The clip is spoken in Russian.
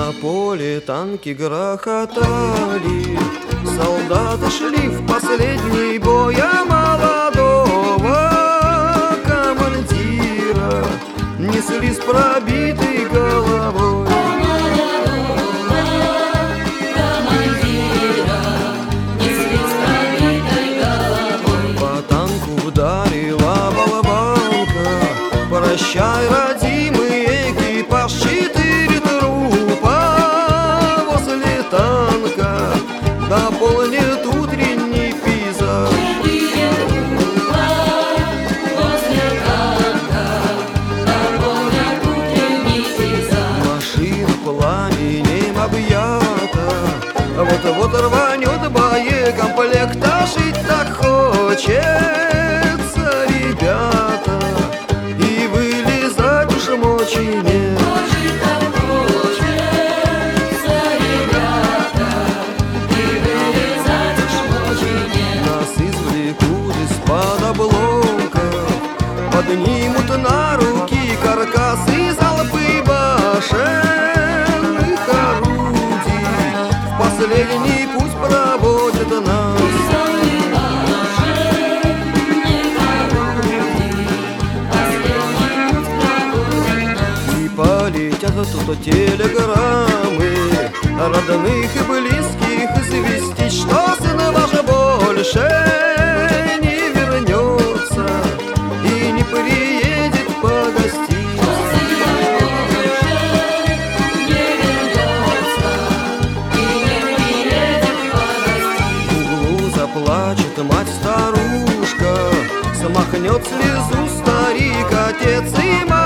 На поле танки грохотали, солдаты шли в последний бой, а молодого командира несли с пробитой головой. По танку ударила болванка, прощай, родимый экипаж, 4 трупа возле танка, дополнит утренний пейзаж. Машина пламенем объята, вот-вот рванет боекомплект, а жить так хочется, ребята, и вылезать уж мочи нет. Нас извлекут из-под обломков, поднимут на руки каркасы, залпы башенных орудий в последний путь проводят нас. И полетят тут телеграммы родных и близких известить, что сын ваш больше не вернется и не приедет погостить. В углу заплачет мать-старушка, смахнет слезу старик, отец и мать.